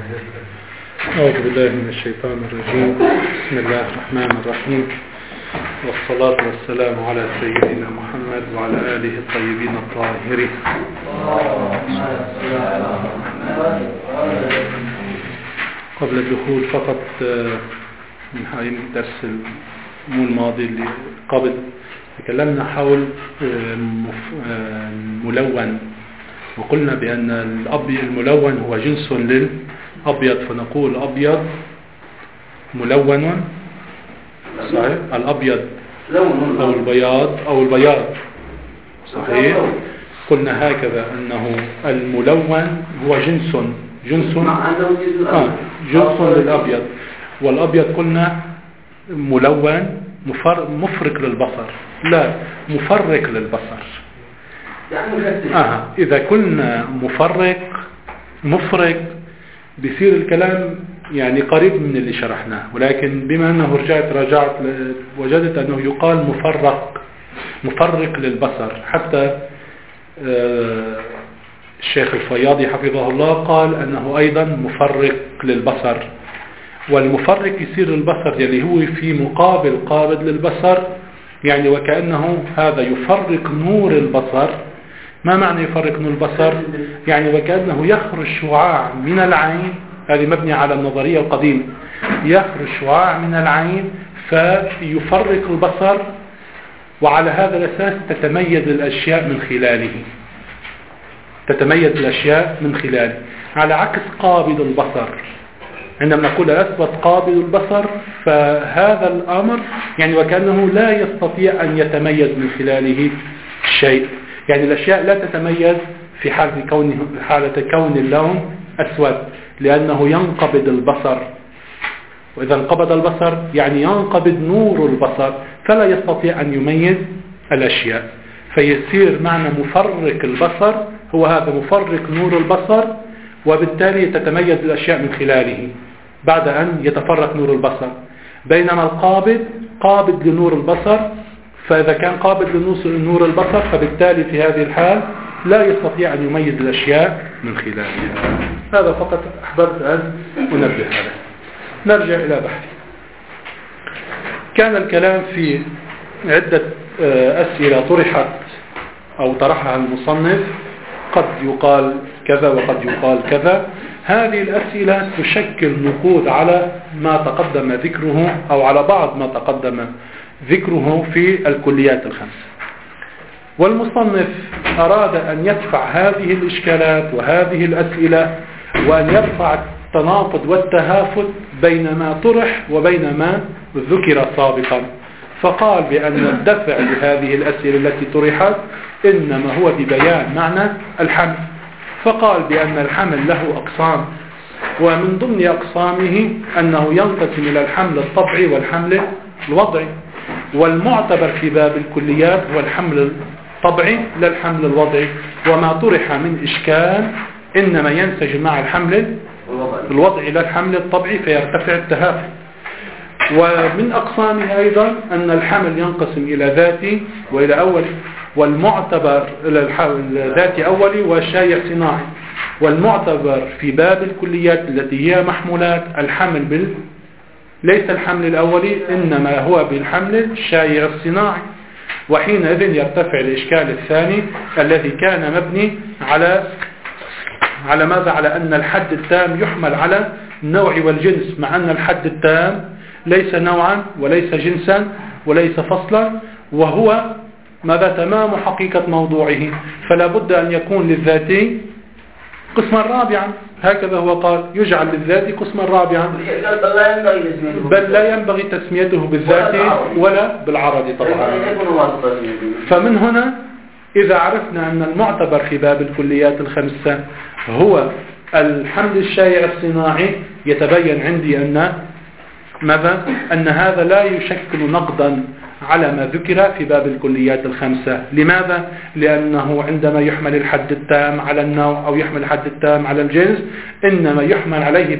أعوذ بالله من الشيطان الرجيم. بسم الله الرحمن الرحيم، والصلاة والسلام على سيدنا محمد وعلى آله الطيبين الطاهرين. قبل الدخول فقط من هاي الدرس الماضي اللي قبل تكلمنا حول الملون، وقلنا بأن الملون هو جنس للأبيض، فنقول أبيض ملون، صحيح؟ الأبيض أو البياض صحيح؟ قلنا هكذا أنه الملون هو جنس للأبيض، والأبيض قلنا ملون مفرق للبصر، لا مفرق للبصر. إذا كنا مفرق بيصير الكلام يعني قريب من اللي شرحناه، ولكن بما أنه راجعت وجدت أنه يقال مفرق للبصر. حتى الشيخ الفياضي حفظه الله قال أنه أيضا مفرق للبصر، والمفرق يصير البصر اللي هو في مقابل قابض للبصر، يعني وكأنه هذا يفرق نور البصر. ما معنى يفرق نور البصر؟ يعني وكأنه يخرج شعاع من العين، هذه مبني على النظرية القديمة، يخرج شعاع من العين فيفرق البصر، وعلى هذا الأساس تتميز الأشياء من خلاله، على عكس قابض البصر. عندما نقول أثبت قابض البصر فهذا الأمر يعني وكأنه لا يستطيع أن يتميز من خلاله شيء، يعني الأشياء لا تتميز في حالة كون اللون أسود، لأنه ينقبض البصر، وإذا انقبض البصر يعني ينقبض نور البصر، فلا يستطيع أن يميز الأشياء. فيصير معنى مفرق البصر هو هذا، مفرق نور البصر، وبالتالي تتميز الأشياء من خلاله بعد أن يتفرق نور البصر. بينما القابض قابض لنور البصر، فإذا كان قابض لنور البصر فبالتالي في هذه الحال لا يستطيع أن يميز الأشياء من خلالها. هذا فقط أحببت أن أنبه هذا. نرجع إلى بحثي. كان الكلام في عدة أسئلة طرحها المصنف، قد يقال كذا وقد يقال كذا. هذه الأسئلة تشكل نقود على ما تقدم ذكره أو على بعض ما تقدم ذكره في الكليات الخمسة، والمصنف أراد أن يدفع هذه الإشكالات وهذه الأسئلة، وأن يرفع التناقض والتهافت بين ما طرح وبين ما ذكر سابقا. فقال بأن الدفع لهذه الأسئلة التي طرحت إنما هو ببيان معنى الحمل. فقال بأن الحمل له أقسام، ومن ضمن أقسامه أنه ينقسم إلى الحمل الطبعي والحمل الوضعي، والمعتبر في باب الكليات هو الحمل الطبعي لا الحمل الوضعي، وما طرح من إشكال إنما ينسج مع الحمل الوضعي لا الحمل الطبعي، فيرتفع التهافت. ومن أقسامه أيضا أن الحمل ينقسم إلى ذاتي وإلى أولي، والمعتبر ذاتي أولي والشائع صناعي. والمعتبر في باب الكليات التي هي محمولات الحمل ليس الحمل الأولي، إنما هو بالحمل الشائع الصناعي. وحينئذ يرتفع الإشكال الثاني الذي كان مبني على ماذا؟ على أن الحد التام يحمل على النوع والجنس، مع أن الحد التام ليس نوعا وليس جنسا وليس فصلا، وهو ماذا؟ تمام حقيقة موضوعه، فلا بد أن يكون للذاتي قسما رابعا. هكذا هو قال، يجعل للذاتي قسما رابعا، بل لا ينبغي تسميته بالذاتي ولا بالعرضي طبعا. فمن هنا إذا عرفنا أن المعتبر في باب الكليات الخمسة هو الحمل الشائع الصناعي، يتبين عندي أن هذا لا يشكل نقدا على ما ذكر في باب الكليات الخمسة. لماذا؟ لأنه عندما يحمل الحد التام على النوع أو يحمل الحد التام على الجنس إنما يحمل عليه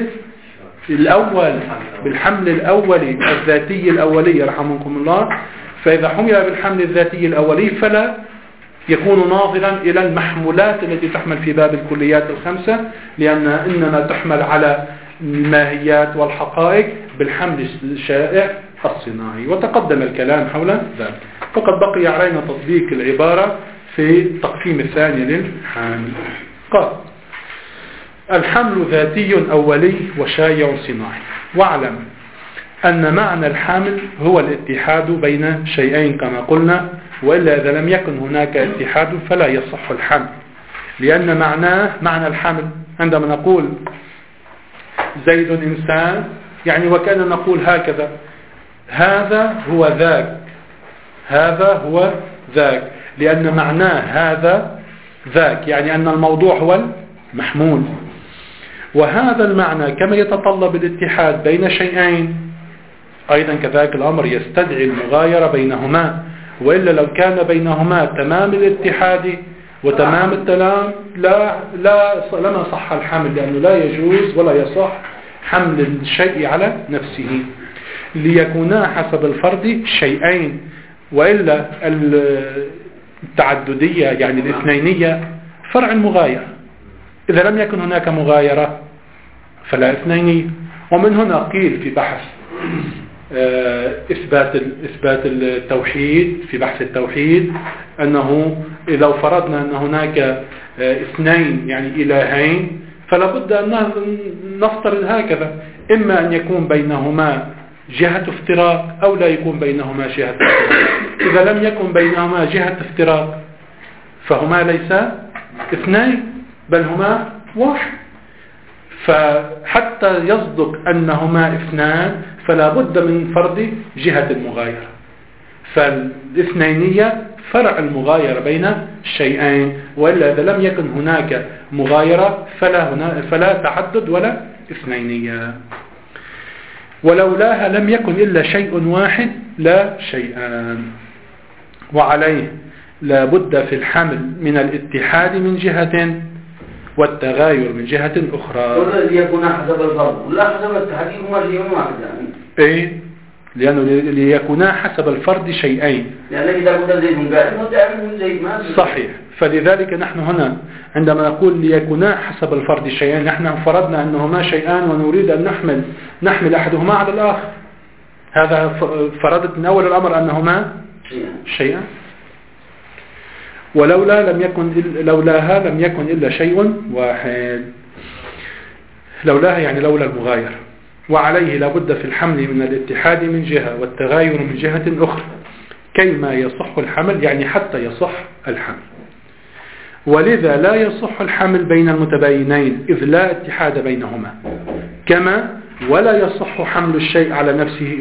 بالحمل الأولي الذاتي الأولي رحمكم الله. فإذا حمل بالحمل الذاتي الأولي فلا يكون ناظرا إلى المحمولات التي تحمل في باب الكليات الخمسة، لأن إنما تحمل على الماهيات والحقائق بالحمل الشائع الصناعي، وتقدم الكلام حول ذلك. فقد بقي علينا تطبيق العبارة في التقسيم الثاني للحامل. قال: الحمل ذاتي أولي وشائع صناعي. واعلم أن معنى الحامل هو الاتحاد بين شيئين كما قلنا، وإلا إذا لم يكن هناك اتحاد فلا يصح الحمل، لأن معنى الحمل عندما نقول زيد إنسان يعني وكأن نقول هكذا: هذا هو ذاك، هذا هو ذاك، لأن معناه هذا ذاك يعني أن الموضوع هو المحمول. وهذا المعنى كما يتطلب الاتحاد بين شيئين أيضا كذلك الأمر يستدعي المغايرة بينهما، وإلا لو كان بينهما تمام الاتحاد وتمام التلام لما صح الحمل، لأنه لا يجوز ولا يصح حمل الشيء على نفسه، ليكونا حسب الفرد شيئين، وإلا التعددية يعني الاثنينية فرع المغايرة. إذا لم يكن هناك مغايرة فلا اثنينية. ومن هنا قيل في بحث إثبات التوحيد، في بحث التوحيد، أنه لو فرضنا أن هناك اثنين يعني إلهين فلا بد أن نفترض هكذا: إما أن يكون بينهما جهة افتراق أو لا يكون بينهما جهة افتراق. إذا لم يكن بينهما جهة افتراق فهما ليس اثنين بل هما واحد. فحتى يصدق أنهما اثنان فلا بد من فرض جهة المغايرة. فالاثنينية فرع المغايرة بين الشيئين، وإلا إذا لم يكن هناك مغايرة فلا تعدد ولا اثنينية. ولولاها لم يكن إلا شيء واحد لا شيئان. وعليه لا بد في الحمل من الاتحاد من جهة والتغاير من جهة أخرى. ليكون حسب الفرد ولا حسب التحديد هما شيء واحد يعني. إيه؟ لأنه ليكونا حسب الفرد شيئين. لأن إذا كنت زيد قائم وتعمل زيد ما صحيح. فلذلك نحن هنا عندما نقول ليكونا حسب الفرد شيئين، نحن فرضنا أنهما شيئان ونريد أن نحمل أحدهما على الآخر. هذا فرضت من أول الأمر أنهما شيئان. ولولاها لم يكن إلا شيء واحد. لولاها يعني لولا المغاير. وعليه لابد في الحمل من الاتحاد من جهة والتغاير من جهة أخرى كيما يصح الحمل، يعني حتى يصح الحمل. ولذا لا يصح الحمل بين المتباينين إذ لا اتحاد بينهما، كما ولا يصح حمل الشيء على نفسه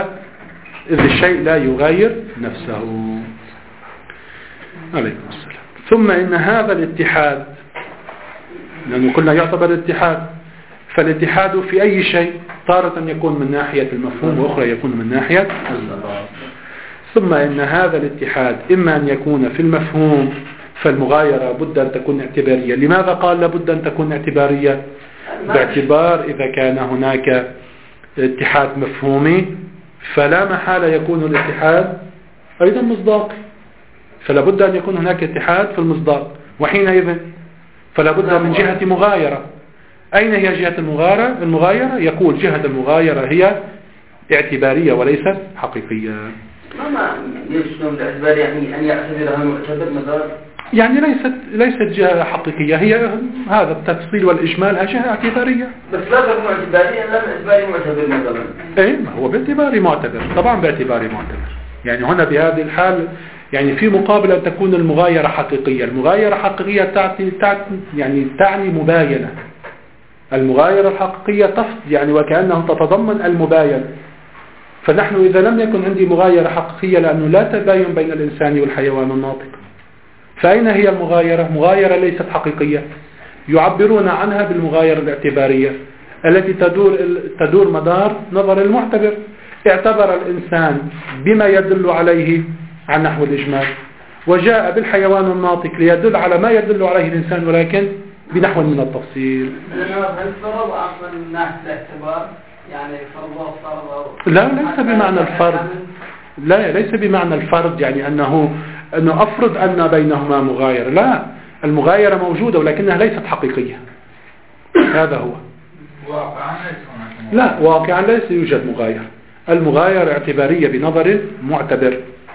إذ الشيء لا يغاير نفسه. عليكم السلام. ثم إن هذا الاتحاد، لأنه قلنا يعتبر اتحاد، فالاتحاد في أي شيء تارة يكون من ناحية المفهوم وأخرى يكون من ناحية اللفظ. ثم إن هذا الاتحاد إما أن يكون في المفهوم، فالمغايرة بد أن تكون اعتبارية. لماذا قال لابد أن تكون اعتبارية؟ باعتبار إذا كان هناك اتحاد مفهومي فلا محالة يكون الاتحاد أيضا مصداقي، فلا بد أن يكون هناك اتحاد في المصداق، وحينئذ فلا بد من جهة مغايرة. أين هي جهة المغايرة؟ يقول جهة المغايرة هي اعتبارية وليست حقيقية. ما يشتم الاعتبار يعني أن يعتبرها معتبر مثلا، يعني ليست جهة حقيقية، هي هذا التفصيل والإجمال جهة اعتبارية. بس لا تكون اعتبارية لا باعتباري معتبر مثلا. إيه هو باعتباري معتبر، طبعا باعتباري معتبر. يعني هنا بهذه الحال يعني في مقابل أن تكون المغايرة حقيقية. المغايرة حقيقية تعني مباينة. المغايرة الحقيقية يعني وكأنه تتضمن المباينة. فنحن إذا لم يكن عندي مغايرة حقيقية لأنه لا تباين بين الإنسان والحيوان الناطق، فأين هي المغايرة؟ مغايرة ليست حقيقية، يعبرون عنها بالمغايرة الاعتبارية التي تدور مدار نظر المعتبر. اعتبر الإنسان بما يدل عليه عن نحو الإجمال، وجاء بالحيوان الناطق ليدل على ما يدل عليه الإنسان ولكن بنحو من التفصيل. الفرض أصلا من ناحية الاعتبار يعني لا ليس بمعنى الفرض، لا ليس بمعنى الفرض يعني أنه أنه أفرض أن بينهما مغايرة. لا، المغايرة موجودة ولكنها ليست حقيقية. هذا هو. لا، واقعا ليس يوجد مغايرة. المغايرة اعتبارية بنظر معتبر.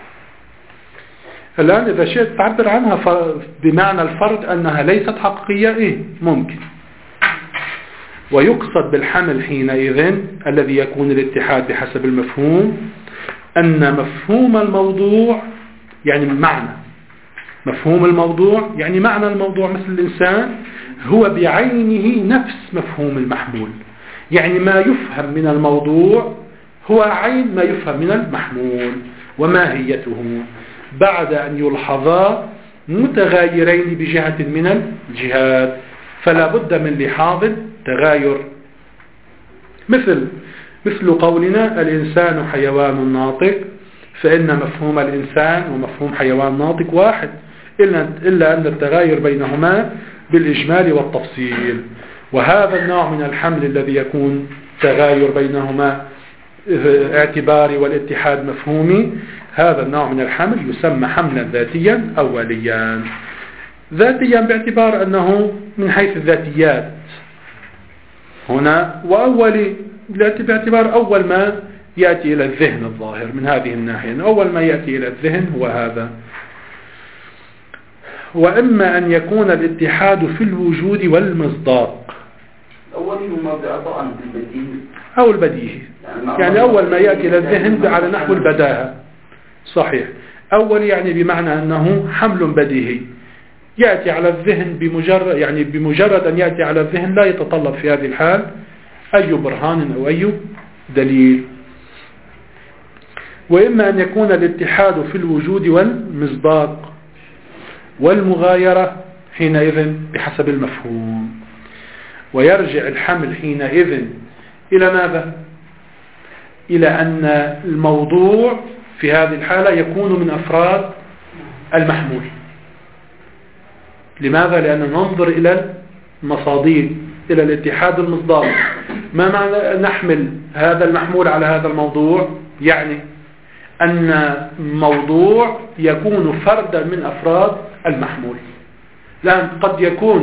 الآن إذا شئت تعبر عنها بمعنى الفرض أنها ليست حقيقية، إيه ممكن. ويقصد بالحمل حينئذ الذي يكون الاتحاد بحسب المفهوم أن مفهوم الموضوع يعني معنى مفهوم الموضوع يعني معنى الموضوع مثل الإنسان هو بعينه نفس مفهوم المحمول. يعني ما يفهم من الموضوع هو عين ما يفهم من المحمول وماهيته، بعد أن يلحظا متغايرين بجهة من الجهات، فلا بد من لحاظ تغاير. مثل قولنا الإنسان حيوان ناطق، فإن مفهوم الإنسان ومفهوم حيوان ناطق واحد، إلا أن التغاير بينهما بالإجمال والتفصيل. وهذا النوع من الحمل الذي يكون تغاير بينهما اعتباري والاتحاد مفهومي، هذا النوع من الحمل يسمى حملا ذاتيا أوليا. ذاتيا باعتبار أنه من حيث الذاتيات هنا، وأولي باعتبار أول ما يأتي إلى الذهن الظاهر من هذه الناحية، أول ما يأتي إلى الذهن هو هذا. وإما أن يكون الاتحاد في الوجود والمصداق أو البديهي، يعني أول ما يأتي إلى الذهن على نحو البداهة. صحيح، أول يعني بمعنى أنه حمل بديهي يأتي على الذهن بمجرد أن يأتي على الذهن لا يتطلب في هذه الحال أي برهان أو أي دليل. وإما أن يكون الاتحاد في الوجود والمصداق والمغايرة حينئذ بحسب المفهوم. ويرجع الحمل حينئذ إلى ماذا؟ إلى أن الموضوع في هذه الحالة يكون من أفراد المحمول. لماذا؟ لأن ننظر إلى المصاديق، إلى الاتحاد المصداق. ما معنى نحمل هذا المحمول على هذا الموضوع؟ يعني أن موضوع يكون فردا من أفراد المحمول. لأن قد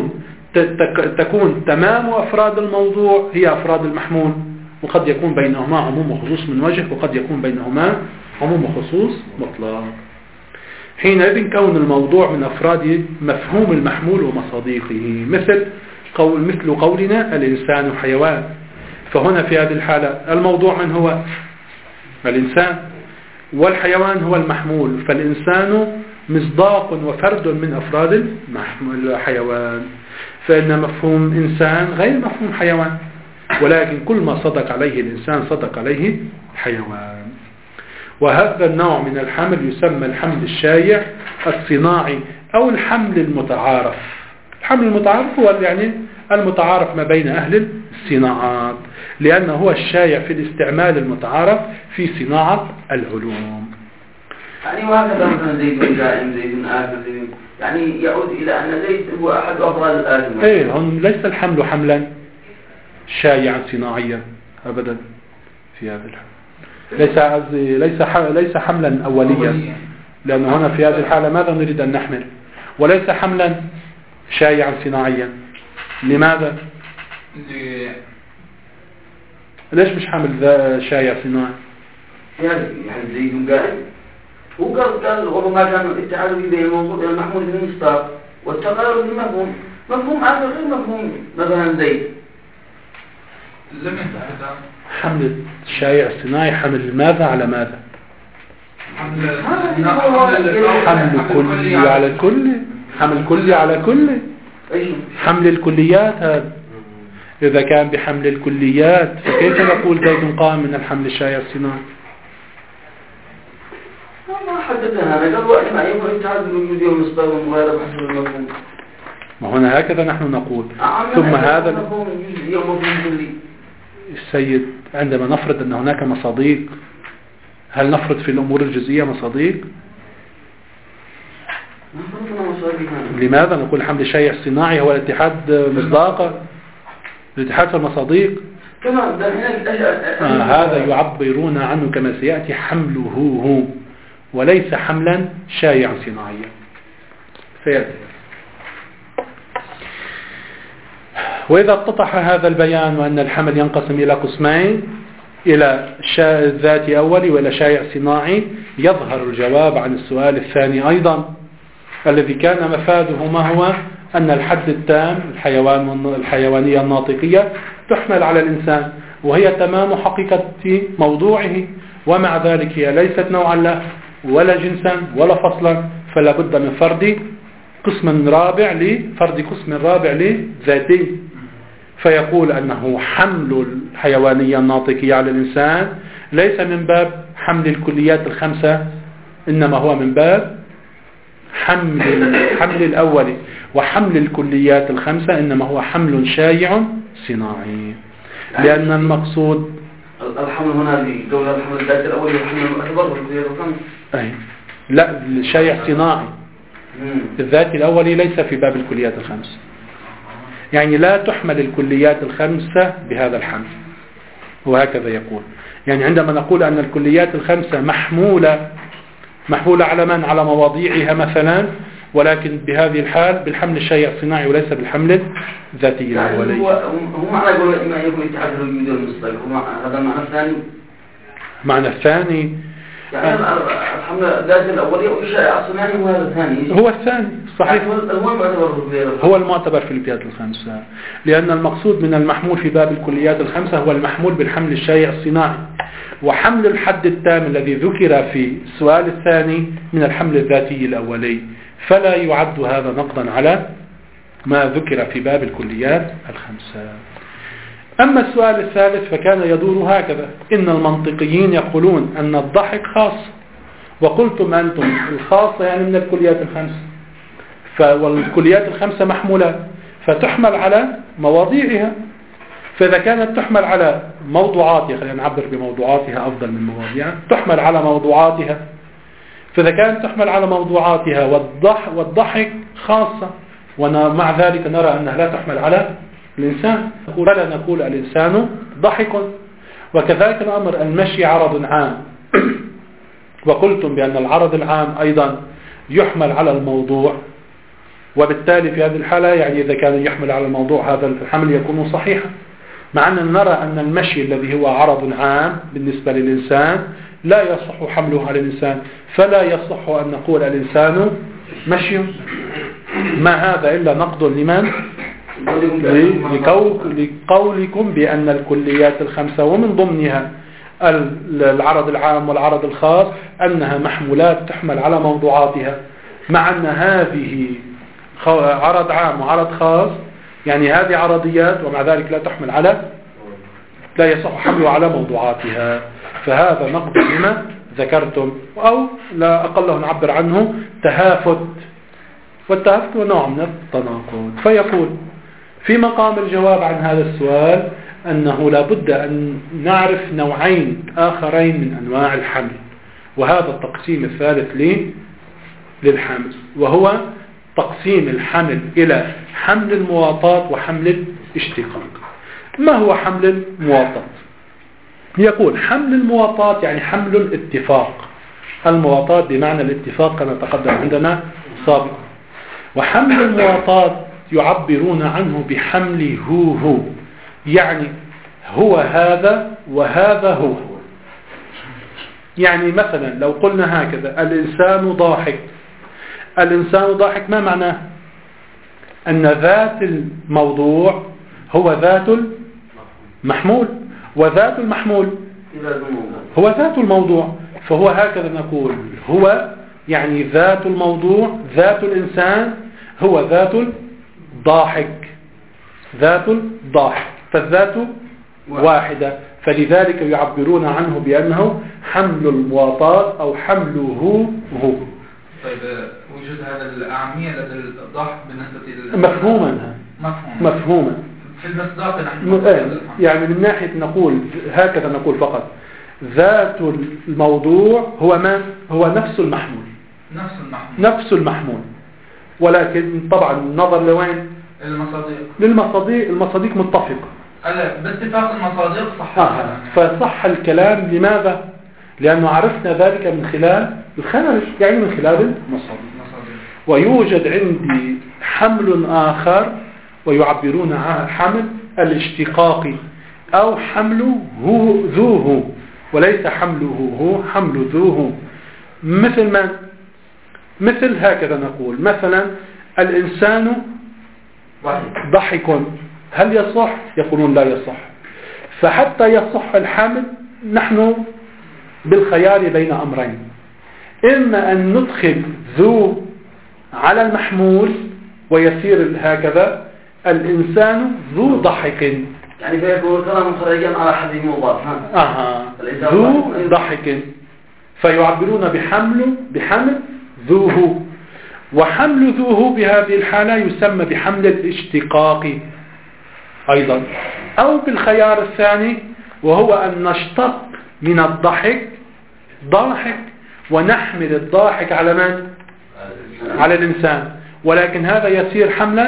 تكون تمام أفراد الموضوع هي أفراد المحمول، وقد يكون بينهما عموم وخصوص من وجه، وقد يكون بينهما عموم وخصوص مطلق. حينئذ كون الموضوع من أفراد مفهوم المحمول ومصاديقه، مثل قولنا الإنسان حيوان. فهنا في هذه الحالة الموضوع من هو؟ الإنسان، والحيوان هو المحمول، فالإنسان مصداق وفرد من أفراد الحيوان. فإن مفهوم إنسان غير مفهوم حيوان، ولكن كل ما صدق عليه الإنسان صدق عليه الحيوان. وهذا النوع من الحمل يسمى الحمل الشائع الصناعي أو الحمل المتعارف. الحمل المتعارف هو يعني المتعارف ما بين أهل الصناعات، لأنه هو الشائع في الاستعمال المتعارف في صناعة العلوم. يعني وهكذا مثلا زيد دائم، زيد آخر، زيد، يعني يعود إلى أن زيد هو أحد أفراد الآلم. إيه، ليس الحمل حملا شائعا صناعيا أبدا في هذا الحال. ليس حملا أوليا، لأن هنا في هذه الحالة ماذا نريد أن نحمل؟ وليس حملا شائعا صناعيا. لماذا؟ ليش مش حمل شائع صناعي؟ يعني زيد قائم، هو قال ربما كان الاتحاد بين الموضوع المحمول في المصداق والتغير في المفهوم، مفهوم آخر غير مفهوم مثلا زيد. لم يتحدث حمل الشائع الصناعي حمل ماذا على ماذا؟ حمل كلي على كل، حمل كلي على كل، حمل الكليات. هذا إذا كان بحمل الكليات فكيف نقول زيد قائم من الحمل الشائع الصناعي؟ ما حدثنا هذا، قال وإنما يكون الاتحاد بالوجود والمصداق والمغايرة بحسب المفهوم. ما هنا هكذا نحن نقول. ثم هذا السيد عندما نفرض أن هناك مصاديق، هل نفرض في الأمور الجزئية مصاديق؟ لماذا نقول الحمل الشائع الصناعي هو الاتحاد مصداقة؟ الاتحاد في المصاديق هذا يعبرون عنه كما سيأتي حمله هو، وليس حملا شائعا صناعيا. فيأتي. وإذا اتضح هذا البيان وأن الحمل ينقسم إلى قسمين، إلى ذاتي أولي وإلى شائع صناعي، يظهر الجواب عن السؤال الثاني أيضا الذي كان مفاده ما هو أن الحد التام الحيوانية الناطقية تحمل على الإنسان، وهي تمام حقيقة موضوعه، ومع ذلك هي ليست نوعا له ولا جنسا ولا فصلا، فلا بد من فرض قسم رابع لذاتي. فيقول أنه حمل الحيوانية الناطقية على الإنسان ليس من باب حمل الكليات الخمسة، إنما هو من باب حمل الأول، وحمل الكليات الخمسة إنما هو حمل شائع صناعي، لأن المقصود الحمل هنا لدولة الحمل الذاتي الأول والحمل الأكبر والكليات الخمسة. لا، الشائع صناعي. الذاتي الأولي ليس في باب الكليات الخمسة، يعني لا تحمل الكليات الخمسة بهذا الحمل. وهكذا يقول، يعني عندما نقول أن الكليات الخمسة محمولة على من؟ على مواضيعها مثلا، ولكن بهذه الحال بالحمل الشائع الصناعي وليس بالحمل الذاتي الأولي. هو معنى يقول إما يكون اتحاد الوجود والمصداق، هذا المعنى الثاني. معنى الثاني يعني الحمل الذاتي الأولي والشائع الصناعي هو هذا الثاني. هو الثاني صحيح، هو المعتبر في الكليات الخمسة، لأن المقصود من المحمول في باب الكليات الخمسة هو المحمول بالحمل الشائع الصناعي، وحمل الحد التام الذي ذكر في السؤال الثاني من الحمل الذاتي الأولي، فلا يعد هذا نقضا على ما ذكر في باب الكليات الخمسة. أما السؤال الثالث فكان يدور هكذا: إن المنطقيين يقولون أن الضحك خاص، وقلتم أنتم الخاصة يعني من الكليات الخمسة، والكليات الخمسة محمولة فتحمل على مواضيعها، فإذا كانت تحمل على موضوعاتها، خلينا نعبر بموضوعاتها أفضل من مواضيعها، تحمل على موضوعاتها، فإذا كانت تحمل على موضوعاتها والضحك خاصة، ومع ذلك نرى أنها لا تحمل على الإنسان، فلا نقول الإنسان ضحك. وكذلك الأمر المشي عرض عام، وقلتم بأن العرض العام أيضا يحمل على الموضوع، وبالتالي في هذه الحالة يعني إذا كان يحمل على الموضوع هذا الحمل يكون صحيحا، مع أن نرى أن المشي الذي هو عرض عام بالنسبة للإنسان لا يصح حمله على الإنسان، فلا يصح أن نقول الإنسان مشي. ما هذا إلا نقض لمن؟ لقولكم بأن الكليات الخمسة ومن ضمنها العرض العام والعرض الخاص أنها محمولات تحمل على موضوعاتها، مع أن هذه عرض عام وعرض خاص، يعني هذه عرضيات ومع ذلك لا يصح حمله على موضوعاتها. فهذا نقض لما ذكرتم، أو لا أقله نعبر عنه تهافت، والتهافت هو نوع من التناقض. فيقول في مقام الجواب عن هذا السؤال أنه لا بد أن نعرف نوعين آخرين من أنواع الحمل، وهذا التقسيم الثالث للحمل، وهو تقسيم الحمل إلى حمل المواطات وحمل الاشتقاق. ما هو حمل المواطات؟ يقول حمل المواطات يعني حمل الاتفاق، المواطات بمعنى الاتفاق كما تقدم عندنا سابقا، وحمل المواطات يعبرون عنه بحمل هو، يعني هو هذا وهذا هو. يعني مثلا لو قلنا هكذا: الإنسان ضاحك. الإنسان ضاحك ما معناه؟ أن ذات الموضوع هو ذات المحمول، وذات المحمول هو ذات الموضوع، فهو هكذا نقول هو يعني ذات الموضوع، ذات الإنسان هو ذات الضاحك، ذات الضاحك، فالذات واحدة، فلذلك يعبرون عنه بأنه حمل المواطات أو حمله هو. طيب وجود هذا الأعمية لدى الضحك بالنسبة مفهوما في المصداق نحن يعني من ناحية نقول هكذا، نقول فقط ذات الموضوع هو ما هو نفس المحمول، ولكن طبعا النظر لوين؟ المصادق متفقة باتفاق المصادق صح. فصح الكلام. لماذا؟ لأنه عرفنا ذلك من خلال الخارج، يعني من خلال المصادر. ويوجد عندي حمل آخر ويعبرون عن حمل الاشتقاقي أو حمل ذوه، وليس حمله هو، حمل ذوه. مثل هكذا نقول مثلا الإنسان ضحك، هل يصح؟ يقولون لا يصح. فحتى يصح الحمل نحن بالخيار بين أمرين، إما أن ندخل ذو على المحمول ويصير هكذا الإنسان ذو ضحك، يعني فيكون كلام خارجا على حد مضاف. ذو ضحك، فيعبرون بحمل ذوه. وحمل ذوه بهذه الحالة يسمى بحمل الاشتقاق أيضا، أو بالخيار الثاني وهو أن نشتق من الضحك ضاحك ونحمل الضاحك على من؟ على الإنسان، ولكن هذا يصير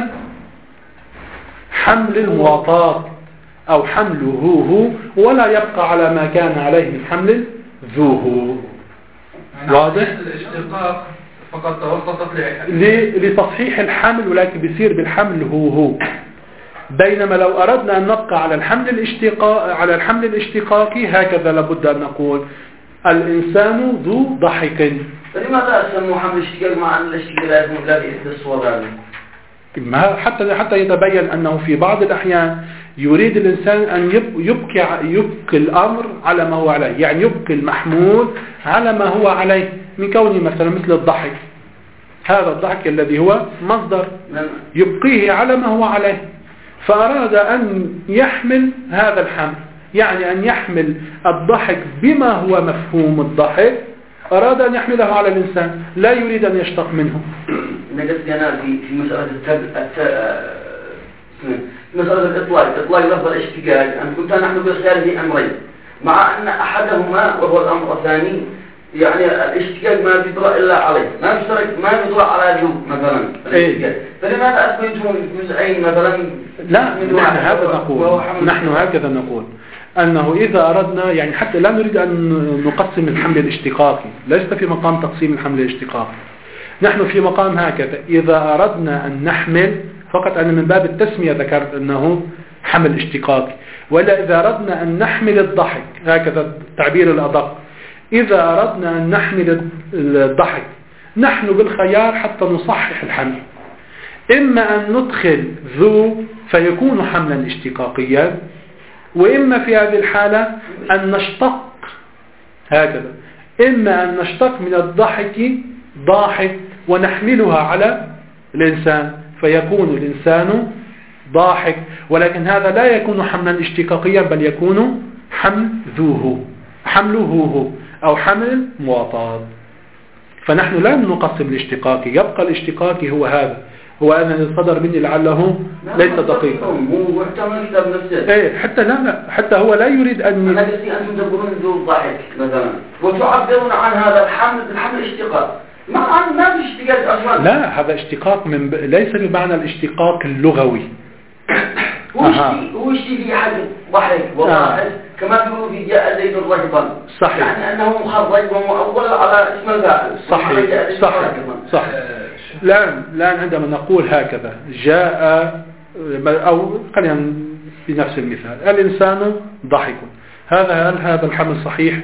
حمل المواطات أو حمله هو، ولا يبقى على ما كان عليه من حمل ذوه. واضح؟ الاشتقاق فقط توسطت لتصحيح الحمل، ولكن بيصير بالحمل هو. بينما لو أردنا أن نبقى على الحمل الاشتقاقي هكذا لابد أن نقول الإنسان ذو ضحك. لماذا أسموا حمل الاشتقاق مع أن الاشتقاق لا يكون إلا بإحدى الصور هذه؟ حتى يتبين أنه في بعض الأحيان يريد الإنسان أن يبقي الأمر على ما هو عليه، يعني يبقي المحمول على ما هو عليه، من كونه مثلا مثل الضحك، هذا الضحك الذي هو مصدر يبقيه على ما هو عليه، فأراد أن يحمل هذا الحمل، يعني أن يحمل الضحك بما هو مفهوم الضحك، أراد أن يحمله على الإنسان، لا يريد أن يشتق منه. نقصد أنا في مسألة الإطلاق لفظ الاشتقاق، أن كنت نحن بخيار في أمرين، مع أن أحدهما وهو الأمر الثاني يعني الاشتقاق ما بيطلع إلا عليه، ما بيطلع على ذو مثلا الاشتقاق. فلماذا أثبتهم جزئين مثلا؟ لا، نحن هكذا نقول أنه إذا أردنا، يعني حتى لا نريد أن نقسم الحمل الاشتقاقي، ليس في مقام تقسيم الحمل الاشتقاقي، نحن في مقام هكذا إذا أردنا أن نحمل، فقط أنا من باب التسمية ذكرت أنه حمل اشتقاقي، ولا إذا أردنا أن نحمل الضحك، هكذا التعبير الأدق، إذا أردنا أن نحمل الضحك نحن بالخيار حتى نصحح الحمل، إما أن ندخل ذو فيكون حملا اشتقاقيا، وإما في هذه الحالة أن نشتق هكذا، إما أن نشتق من الضحك ضاحك ونحملها على الإنسان فيكون الإنسان ضاحك، ولكن هذا لا يكون حملا اشتقاقيا بل يكون حمله هو أو حمل مواطن. فنحن لا نقسم الاشتقاقي، يبقى الاشتقاقي هو هذا، هو أن صدر مني لعله ليس دقيقا. هو احتمل الكتاب نفسه. إيه حتى هو لا يريد أن. أنا قصدي أنتم تقولون ذو الضحك مثلا، وتعبرون عن هذا الحمل الاشتقاق. ما في اشتقاق أصلا. لا، هذا اشتقاق ليس بمعنى الاشتقاق اللغوي. هو يشتي في حد ضحك وضاحك كما تقولوا في جاء زيد ضحكا. صحيح. يعني أنه مخرج ومؤول على اسم الفاعل. صحيح. الآن عندما نقول هكذا جاء، أو خلينا بنفس المثال، الإنسان ضحك، هل هذا الحمل صحيح؟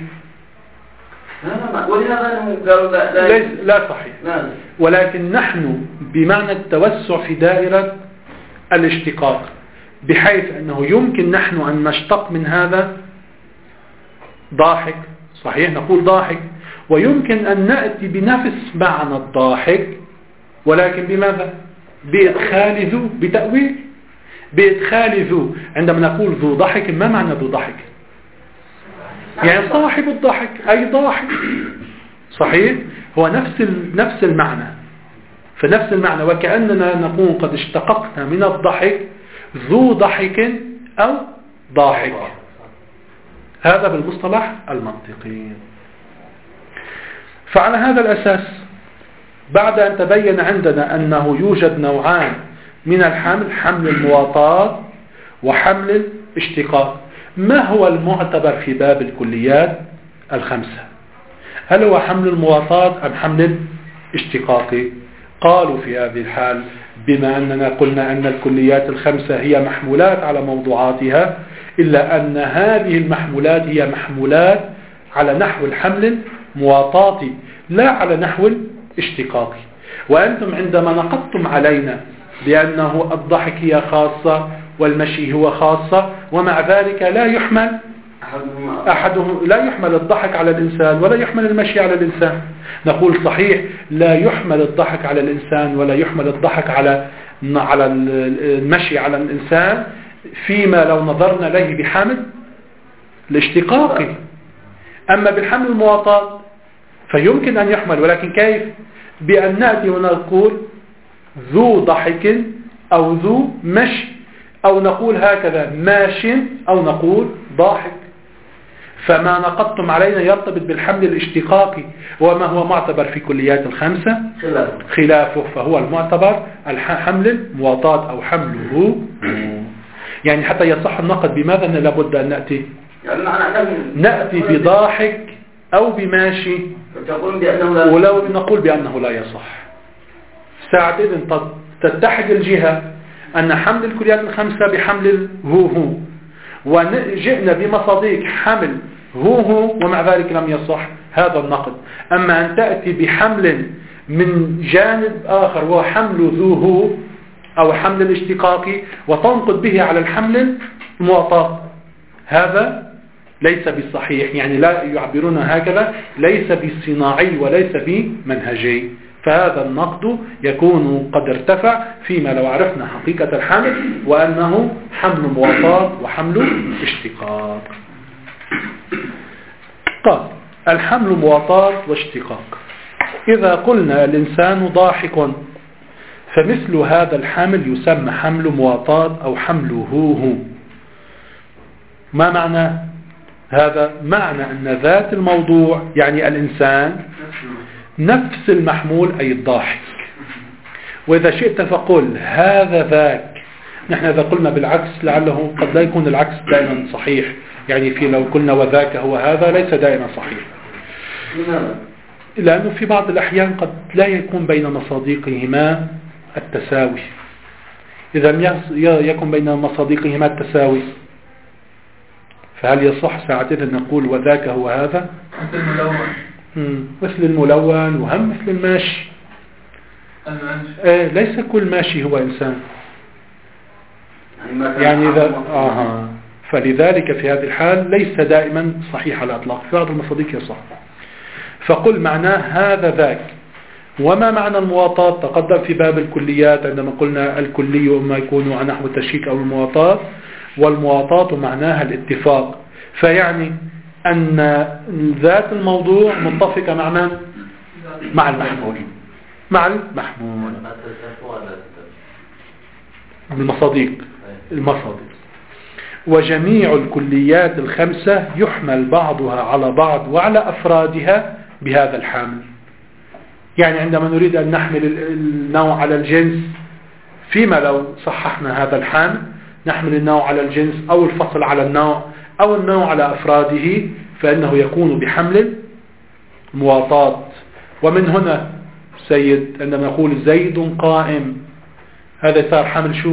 ولهذا قالوا لا صحيح. ولكن نحن بمعنى التوسع في دائرة الاشتقاق، بحيث أنه يمكن نحن أن نشتق من هذا ضاحك، صحيح نقول ضاحك، ويمكن أن نأتي بنفس معنى الضاحك ولكن بماذا؟ بإدخال ذو، بتأويل، بإدخال ذو. عندما نقول ذو ضحك، ما معنى ذو ضحك؟ يعني صاحب الضحك أي ضاحك، صحيح؟ هو نفس المعنى، فنفس المعنى، وكأننا نقول قد اشتققنا من الضحك ذو ضحك أو ضاحك، هذا بالمصطلح المنطقي. فعلى هذا الأساس بعد أن تبين عندنا أنه يوجد نوعان من الحمل، حمل المواطات وحمل الاشتقاق، ما هو المعتبر في باب الكليات الخمسة؟ هل هو حمل المواطاة أم حمل اشتقاقي؟ قالوا في هذه الحال بما أننا قلنا أن الكليات الخمسة هي محمولات على موضوعاتها، إلا أن هذه المحمولات هي محمولات على نحو الحمل المواطاتي لا على نحو الاشتقاقي. وأنتم عندما نقضتم علينا بأنه الضحك هي خاصة والمشي هو خاصة، ومع ذلك لا يحمل لا يحمل الضحك على الإنسان ولا يحمل المشي على الإنسان، نقول صحيح لا يحمل الضحك على الإنسان ولا يحمل الضحك على المشي على الإنسان فيما لو نظرنا إليه بحمل الاشتقاقي. أما بالحمل المواطن فيمكن أن يحمل، ولكن كيف؟ بأن نأتي ونقول ذو ضحك أو ذو مشي، أو نقول هكذا ماش أو نقول ضاحك. فما نقضتم علينا يرتبط بالحمل الاشتقاقي، وما هو معتبر في كليات الخمسة خلافه، فهو المعتبر الحمل المواطات أو حمله. يعني حتى يصح النقد بماذا لابد أن نأتي بضاحك أو بماشي، ولو نقول بأنه لا يصح. ساعتئذ تتحد الجهة أن حمل الكليات الخمسة بحمل هو، وجئنا بمصاديق حمل هو ومع ذلك لم يصح هذا النقد. أما أن تأتي بحمل من جانب آخر وهو حمل ذو هو أو حمل الاشتقاقي وتنقد به على الحمل المواطن، هذا ليس بالصحيح. يعني لا يعبرون هكذا، ليس بالصناعي وليس بمنهجي. فهذا النقد يكون قد ارتفع فيما لو عرفنا حقيقة الحمل وأنه حمل مواطات وحمل اشتقاق. قال الحمل مواطات واشتقاق. إذا قلنا الإنسان ضاحك فمثل هذا الحمل يسمى حمل مواطات أو حمله هو. ما معنى هذا؟ معنى أن ذات الموضوع يعني الإنسان نفس المحمول أي الضاحك. وإذا شئت فقل هذا ذاك. نحن إذا قلنا بالعكس لعله قد لا يكون العكس دائما صحيح، يعني في لو قلنا وذاك هو هذا ليس دائما صحيح، لأنه في بعض الأحيان قد لا يكون بين مصادقهما التساوي. إذا لم يكن بين مصادقهما التساوي فهل يصح ساعتها نقول وذاك هو هذا؟ مثل الملون وهم مثل الماشي. ليس كل ماشي هو إنسان، يعني إذا فلذلك في هذه الحال ليس دائما صحيح على الأطلاق، في بعض المصادق يصح. فقل معناه هذا ذاك. وما معنى المواطات؟ تقدم في باب الكليات عندما قلنا الكلي ما يكون عن نحو التشكيك أو المواطات، والمواطات معناها الاتفاق. فيعني أن ذات الموضوع متفقة مع من؟ مع المحمول. مع المحمول المصادق. وجميع الكليات الخمسة يحمل بعضها على بعض وعلى أفرادها بهذا الحمل. يعني عندما نريد أن نحمل النوع على الجنس، فيما لو صححنا هذا الحمل نحمل النوع على الجنس أو الفصل على النوع أو النوع على أفراده، فإنه يكون بحمل مواطات. ومن هنا سيد عندما نقول زيد قائم، هذا صار حمل شو؟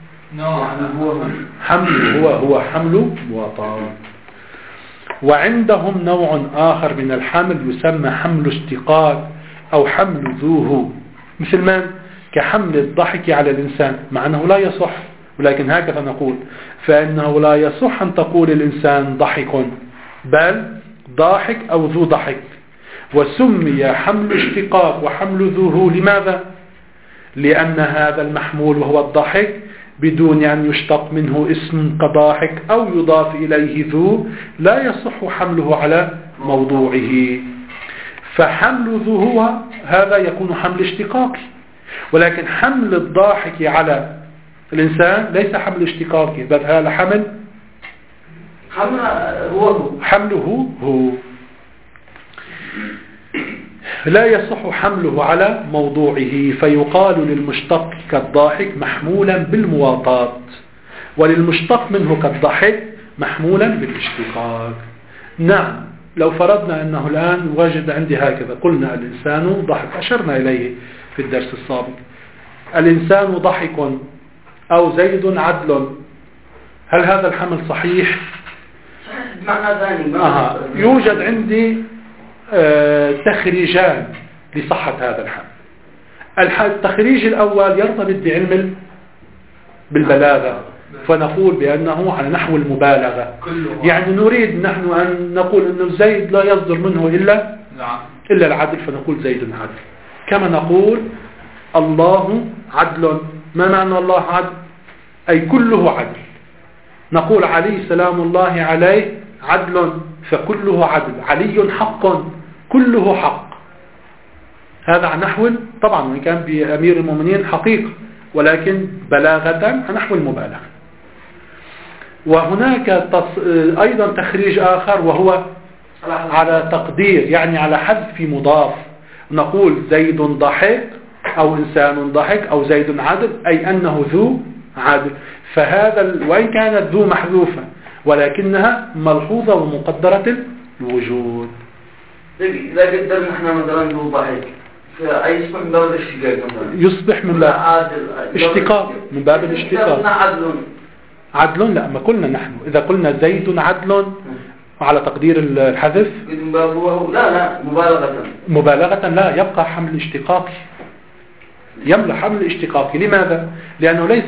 حمل هو حمل مواطات. وعندهم نوع آخر من الحمل يسمى حمل اشتقاق أو حمل ذوه، مثل من؟ كحمل الضحك على الإنسان، مع أنه لا يصح، ولكن هكذا نقول. فإنه لا يصح أن تقول الإنسان ضحك، بل ضاحك أو ذو ضحك. وسمي حمل اشتقاق وحمل ذوه لماذا؟ لأن هذا المحمول وهو الضحك بدون أن يشتق منه اسم كضاحك أو يضاف إليه ذو لا يصح حمله على موضوعه. فحمل ذو هذا يكون حمل اشتقاقي، ولكن حمل الضاحك على الإنسان ليس حمل اشتقاقي، بل هذا حمله هو لا يصح حمله على موضوعه. فيقال للمشتق كالضاحك محمولا بالمواطات، وللمشتق منه كالضحك محمولا بالاشتقاق. نعم، لو فرضنا أنه الآن وجد عندي هكذا، قلنا الإنسان ضحك، أشرنا إليه في الدرس السابق، الإنسان ضحك أو زيد عدل، هل هذا الحمل صحيح؟ معنى ثاني يوجد عندي تخريجان لصحة هذا الحمل. التخريج الأول يرتبط بعلم بالبلاغة، فنقول بأنه على نحو المبالغة، يعني نريد نحن أن نقول أن زيد لا يصدر منه إلا العدل، فنقول زيد عدل. كما نقول الله عدل، ما معنى الله عدل؟ أي كله عدل. نقول علي سلام الله عليه عدل، فكله عدل، علي حق، كله حق. هذا عن نحو، طبعا وإن كان بأمير المؤمنين حقيقة، ولكن بلاغة عن نحو المبالغة. وهناك أيضا تخريج آخر وهو على تقدير، يعني على حذف مضاف، نقول زيد ضحك أو إنسان ضحك أو زيد عدل، أي أنه ذو عدل. فهذا وإن كانت ذو محذوفة ولكنها ملحوظة ومقدرة الوجود. إذا قدرنا نحن مثلا ذو ضحك فأي يصبح من باب الاشتقاق، يصبح من باب اشتقاق، من باب الاشتقاق. عدل لا، ما قلنا نحن إذا قلنا زيد عدل على تقدير الحذف لا مبالغة لا، يبقى حمل اشتقاقي، يملأ حمل اشتقاقي. لماذا؟ لأنه ليس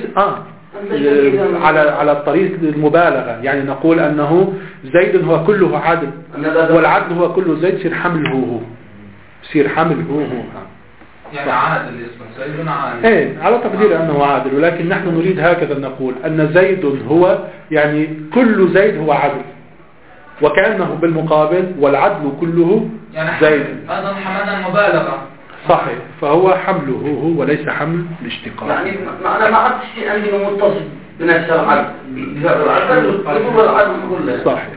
على طريق المبالغة، يعني نقول أنه زيد هو كله عدل، والعدل هو كله زيد، يصير حمله هو، يصير حمله هو، يعني عادل يصبح زيد عادل. ايه على تقدير أنه عادل، ولكن نحن نريد هكذا نقول أن زيد هو يعني كل زيد هو عدل، وكأنه بالمقابل والعدل كله يعني زيد. أيضا حملنا مبالغة. صحيح، فهو حمله هو وليس حمل الاشتقاق. يعني أنا ما عدت شيء عندي متصل بنفس العدل، العدل كله. صحيح.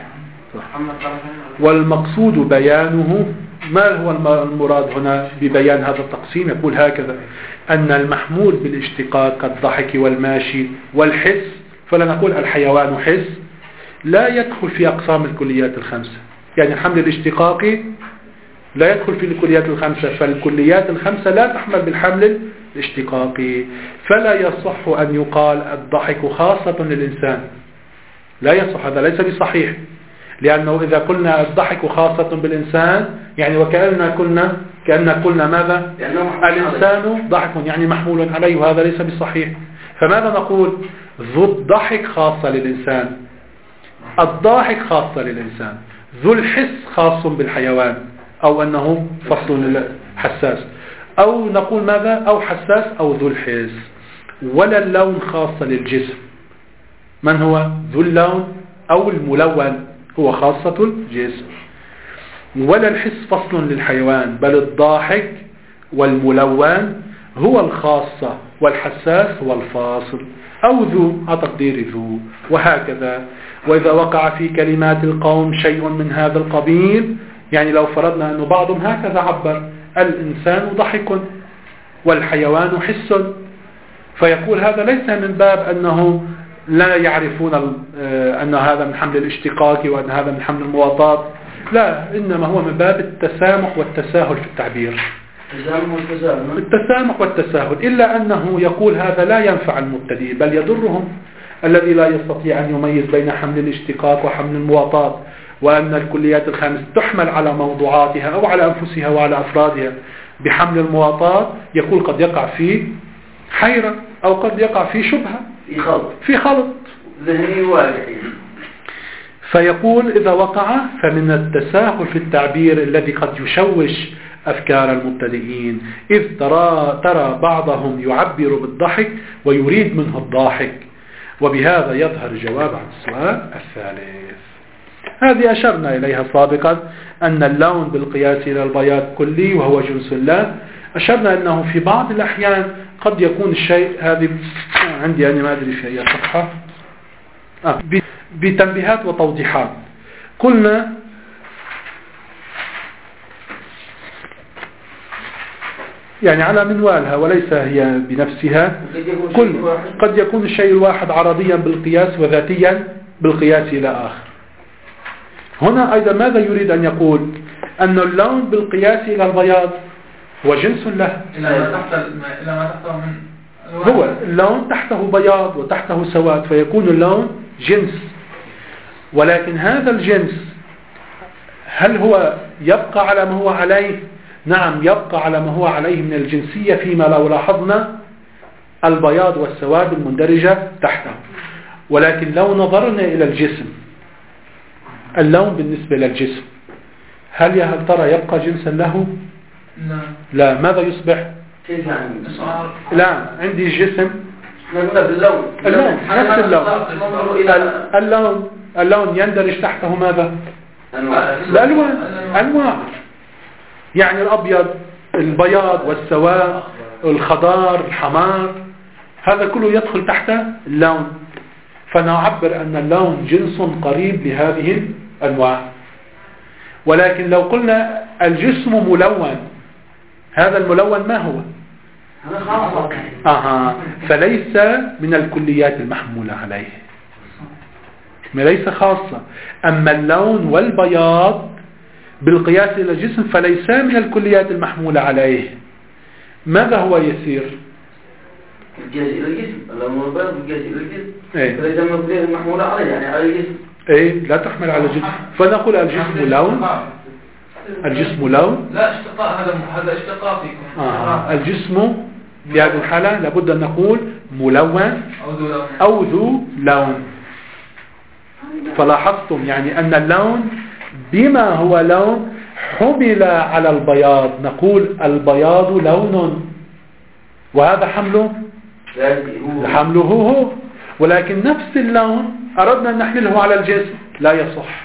والمقصود بيانه، ما هو المراد هنا ببيان هذا التقسيم؟ يقول هكذا: أن المحمول بالاشتقاق كالضحك والماشي والحس، فلا نقول الحيوان حس، لا يدخل في أقسام الكليات الخمسة. يعني الحمل الاشتقاقي لا يدخل في الكليات الخمسة، فالكليات الخمسة لا تحمل بالحمل الاشتقاقي، فلا يصح أن يقال الضحك خاصة للإنسان، لا يصح، هذا ليس بصحيح، لأنه إذا قلنا الضحك خاصة بالإنسان يعني كأننا قلنا ماذا؟ الإنسان ضحك يعني محمول عليه، وهذا ليس بصحيح. فماذا نقول؟ ذو الضحك خاصة للإنسان، الضاحك خاصة للإنسان، ذو الحس خاص بالحيوان، أو أنه فصل حساس، أو نقول ماذا؟ أو حساس أو ذو الحس. ولا اللون خاصة للجسم، من هو ذو اللون أو الملون هو خاصة الجسم. ولا الحس فصل للحيوان، بل الضاحك والملون هو الخاصة والحساس هو الفاصل، أو ذو تقدير ذو، وهكذا. وإذا وقع في كلمات القوم شيء من هذا القبيل، يعني لو فرضنا أن بعضهم هكذا عبر: الإنسان ضحك والحيوان حس، فيقول هذا ليس من باب أنه لا يعرفون أن هذا من حمل الاشتقاق وأن هذا من حمل المواطات، لا، إنما هو من باب التسامح والتساهل في التعبير، التسامح والتساهل. إلا أنه يقول هذا لا ينفع المبتدئ بل يضرهم، الذي لا يستطيع أن يميز بين حمل الاشتقاق وحمل المواطات، وأن الكليات الخامس تحمل على موضوعاتها أو على أنفسها وعلى أفرادها بحمل المواطات، يقول قد يقع في حيرة أو قد يقع في شبهة، في خلط ذهني واقعي. فيقول إذا وقع فمن التساهل في التعبير الذي قد يشوش أفكار المبتدئين، إذ ترى بعضهم يعبر بالضحك ويريد منه الضاحك، وبهذا يظهر جواب عن السؤال الثالث. هذه أشرنا إليها سابقا، أن اللون بالقياس إلى البياض كلي وهو جنس اللون. أشرنا أنه في بعض الأحيان قد يكون الشيء، هذه عندي أنا ما أدري في أي صفحة، بتنبيهات وتوضيحات. قلنا يعني على منوالها وليس هي بنفسها، قد يكون الشيء الواحد عرضيا بالقياس وذاتيا بالقياس إلى آخر. هنا أيضا ماذا يريد أن يقول؟ أن اللون بالقياس إلى البياض هو جنس له، إلى ما تحته من هو اللون تحته بياض وتحته سواد، فيكون اللون جنس. ولكن هذا الجنس هل هو يبقى على ما هو عليه؟ نعم يبقى على ما هو عليه من الجنسية، فيما لو لاحظنا البياض والسواد المندرجة تحته. ولكن لو نظرنا إلى الجسم، اللون بالنسبة للجسم هل ترى يبقى جنسا له؟ لا. ماذا يصبح؟ كيف يعني؟ لا، عندي جسم، اللون نفس اللون يندرج تحته ماذا؟ الألوان. يعني الأبيض، البياض والسواد، الخضار، الحمار، هذا كله يدخل تحت اللون. فنعبر أن اللون جنس قريب لهذه الأنواع. ولكن لو قلنا الجسم ملون، هذا الملون ما هو؟ فليس من الكليات المحمولة عليه، ليس خاصة. أما اللون والبياض بالقياس إلى الجسم فليس من الكليات المحمولة عليه. ماذا هو يسير؟ القياس إلى الجسم، اللون والبياض بالقياس إلى الجسم فليس من الكليات المحمولة عليه، يعني على الجسم. لا تحمل على الجسم. فنقول الجسم لون. الجسم لون. لا اشتقاق، هذا اشتقاق يكون. الجسم في هذه الحالة لابد أن نقول ملون أو ذو لون. فلاحظتم يعني أن اللون بما هو لون حمل على البياض، نقول البياض لون، وهذا حمله هو. ولكن نفس اللون أردنا أن نحمله على الجسم لا يصح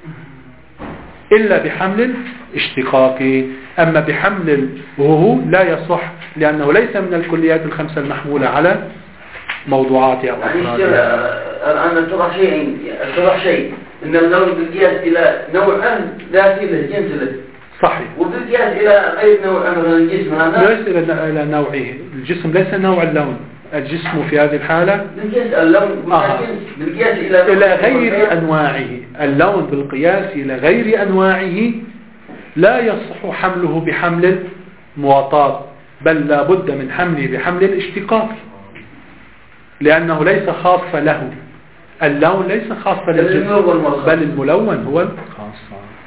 إلا بحمل اشتقاقي. أما بحمل هو لا يصح، لأنه ليس من الكليات الخمسة المحمولة على موضوعاتها وأفرادها. الآن اتضح شيء إن اللون بالقياس إلى نوع ذاتي له جنس له، صحيح. وبالقياس إلى غير نوع من الجسم هذا ليس إلى نوعه. الجسم ليس نوع اللون. الجسم في هذه الحالة بالقياس إلى غير أنواعه. اللون بالقياس إلى غير أنواعه لا يصح حمله بحمل المواطات، بل لا بد من حمله بحمل الاشتقاق، لأنه ليس خاص له. اللون ليس خاص للجسم، بل الملون هو الخاص.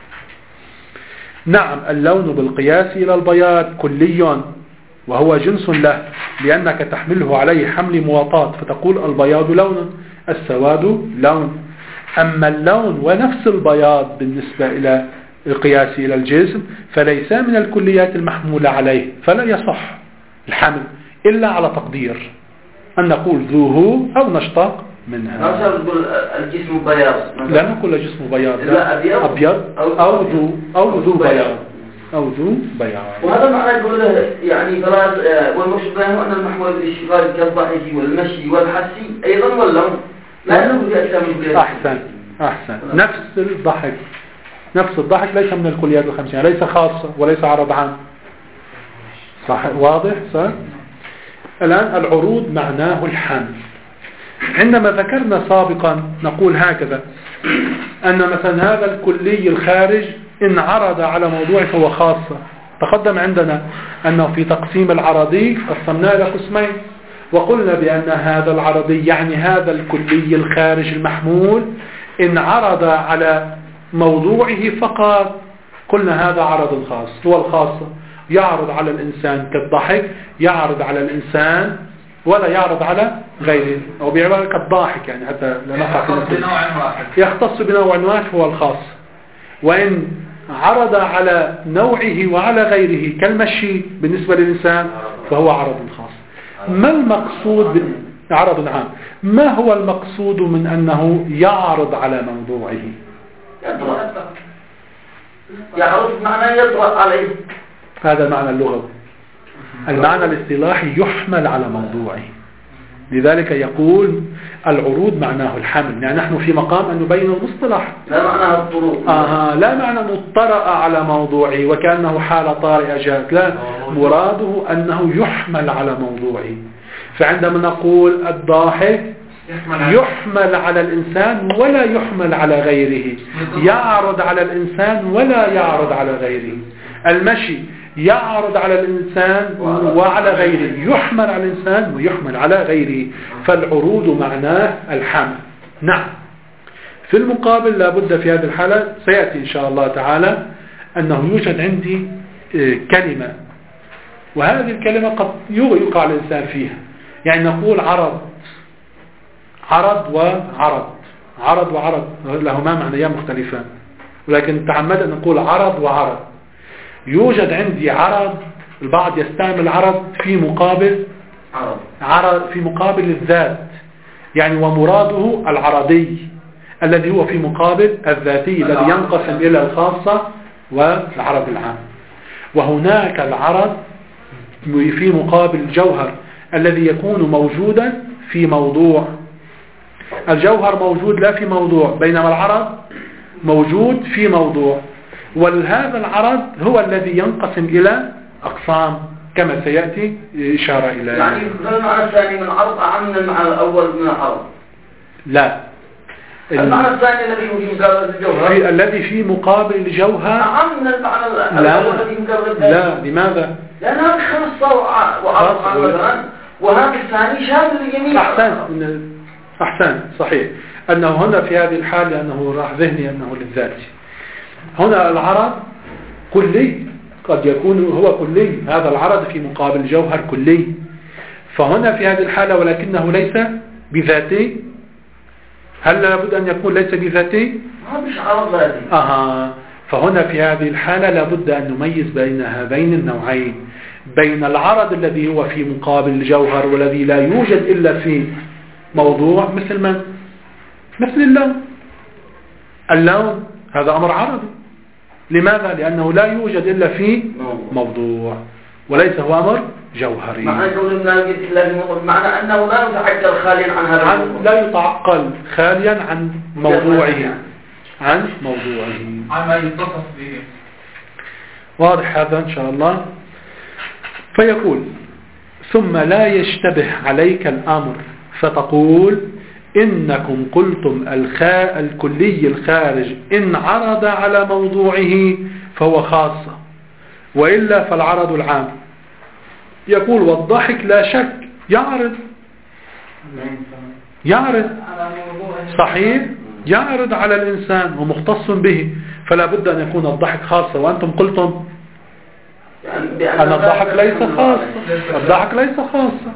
نعم، اللون بالقياس إلى البياض كلي وهو جنس له، لأنك تحمله عليه حمل مواطات، فتقول البياض لون، السواد لون. أما اللون ونفس البياض بالنسبة إلى القياس إلى الجسم فليس من الكليات المحمولة عليه، فلا يصح الحمل إلا على تقدير أن نقول ذوه أو نشتق منها. ما نقول الجسم بياض، لا نقول الجسم بياض، أبيض أو ذو بياض أو ذو بياض. وهذا معنى يقول له يعني فلا، والمقصود بينه أن المحمول بالاشتغال كالضحك والمشي والحسي أيضا واللون لا نقول في أجسام الكليات. أحسن. نفس الضحك ليس من الكليات الخمسة، ليس خاصة وليس عرض عام. صح، واضح صح؟ الآن العروض معناه الحمل. عندما ذكرنا سابقا نقول هكذا، أن مثلا هذا الكلي الخارج إن عرض على موضوع فهو خاصة. تقدم عندنا أنه في تقسيم العرضي قسمناه إلى قسمين، وقلنا بأن هذا العرضي يعني هذا الكلي الخارج المحمول إن عرض على موضوعه فقط قلنا هذا عرض خاص، هو الخاصة. يعرض على الإنسان كالضحك، يعرض على الإنسان ولا يعرض على غيره، أو بعبارة كالضاحك يعني حتى لا نقع في يختص بنوع واحد هو الخاص. وإن عرض على نوعه وعلى غيره كالمشي بالنسبة للإنسان فهو عرض خاص. ما المقصود عرض عام؟ ما هو المقصود من أنه يعرض على موضوعه؟ يعرض معنى يطرق عليه، هذا المعنى اللغوي. المعنى الاصطلاحي يحمل على موضوعه. لذلك يقول العروض معناه الحمل، يعني نحن في مقام أن نبين المصطلح، لا معنى الطرق، لا معنى مطرأ على موضوعه وكأنه حالة طارئة جاءت، لا، مراده أنه يحمل على موضوعه. فعندما نقول الضاحك يحمل على الإنسان ولا يحمل على غيره، يعرض على الإنسان ولا يعرض على غيره. المشي يعرض على الإنسان وعلى غيره، يحمل على الإنسان ويحمل على غيره، فالعروض معناه الحمل. نعم. في المقابل لابد في هذه الحالة سيأتي إن شاء الله تعالى أنه يوجد عندي كلمة، وهذه الكلمة قد يقع الإنسان فيها. يعني نقول عرض وعرض لهما معنيان مختلفان، ولكن تعمد أن نقول عرض وعرض. يوجد عندي عرض، البعض يستعمل عرض في مقابل الذات، يعني ومراده العرضي الذي هو في مقابل الذاتي الذي ينقسم إلى الخاصة والعرض العام. وهناك العرض في مقابل الجوهر الذي يكون موجودا في موضوع. الجوهر موجود لا في موضوع، بينما العرض موجود في موضوع، وهذا العرض هو الذي ينقسم إلى أقسام كما سيأتي إشارة إلى. يعني المعنى الثاني من العرض أعم من المعنى الأول من العرض؟ لا، المعنى الثاني الذي في مقابل الجوهر الذي في مقابل الجوهر أعم من المعنى الأول الذي في مقابل الذات. لا، لماذا؟ لأن هذا خاصة وعرض مثلا، وهذا الثاني شامل للجميع. أحسن صحيح أنه هنا في هذه الحالة لأنه راح ذهني أنه للذات. هنا العرض كلي، قد يكون هو كلي، هذا العرض في مقابل الجوهر كلي، فهنا في هذه الحالة ولكنه ليس بذاتي. هل لابد أن يكون ليس بذاتي؟ ما مش عرض ذاتي. فهنا في هذه الحالة لابد أن نميز بين هذين النوعين، بين العرض الذي هو في مقابل الجوهر والذي لا يوجد إلا في موضوع، مثل اللون هذا أمر عرضي. لماذا؟ لأنه لا يوجد إلا في موضوع وليس هو أمر جوهري. معنى أنه لا يتعقل خاليا عن هذا الموضوع، لا يتعقل خاليا عن موضوعه، عن ما يتصف به. واضح هذا إن شاء الله. فيقول ثم لا يشتبه عليك الأمر فتقول إنكم قلتم الكلي الخارج إن عرض على موضوعه فهو خاصة، وإلا فالعرض العام. يقول والضحك لا شك يعرض صحيح، يعرض على الإنسان ومختص به، فلا بد أن يكون الضحك خاصة، وأنتم قلتم أن الضحك ليس خاصة.